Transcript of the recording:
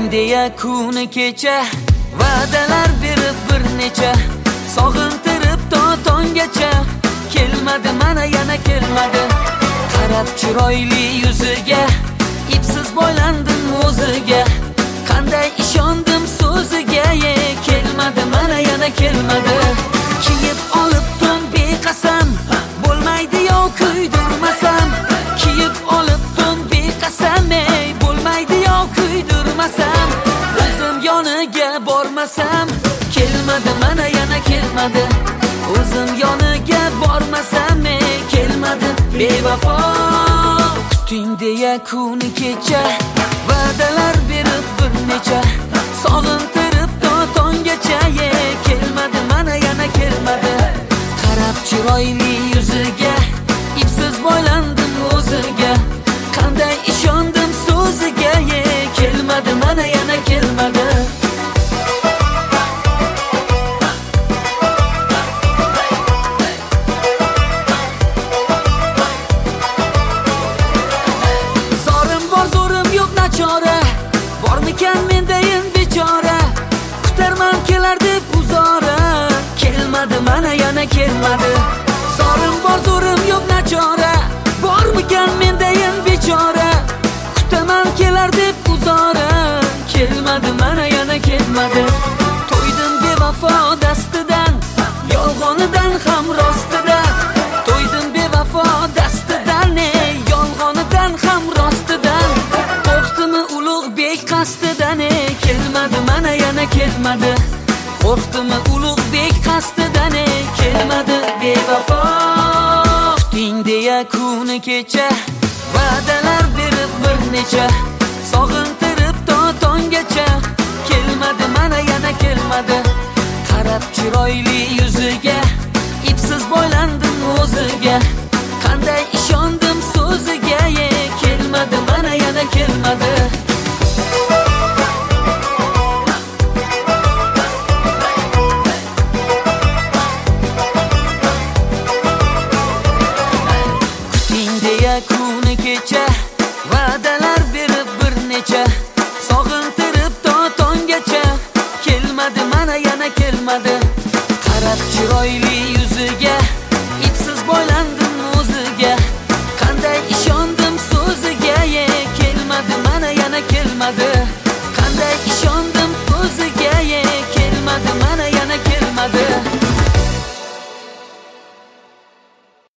deya kuni kecha va'dalar berib bir necha sog'intirib to tonggacha kelmadi mana yana kelmadi. Qarab chiroyli yuziga ipsiz boylandim o'ziga, qanday ishondim so'ziga, kelmadi mana yana kelmadi. Kiyib olibdim beqasam bo'lmaydi yo kuydirmasam, kiyib olibdim beqasam bo'lmaydi yo kuydirmasam, o'zim yoniga bormasam kelmadi mana yana kelmadi. O'zim yoniga bormasam kelmadi. Bevafo kuting deya kuni kecha va'dalar berib bir necha sog'intirib to tonggacha kelmadi mana yana kelmadi. Qarab chiroyli yuziga ipsiz boylandim o'ziga, qanday ishondim so'ziga, kelmadi mana yana kelmadi. Bormikan mendayin bechora, kutarman kelar deb uzora, kelmadi mana yana kelmadi. Zorim bor zo'rim yo'q nachora, bormikan mendayin bechora, kutaman kelar deb uzora, kelmadi mana yana kelmadi. To'ydim bevafo dastidan, yolg'onidan ham rostidan. To'ydim bevafo dastidan, yolg'onidan ham rostidan. Qo'rqdimi ulug' bek qasdidan, kelmadi mana yana kelmadi. Qo'rqdimi ulug' bek qasdidan, kelmadi bevafo. Kuting deya kuni kecha va'dalar berib bir necha sog'intirib to tonggacha kelmadi mana yana kelmadi. Qarab chiroyli yuziga ipsiz boylandim o'ziga,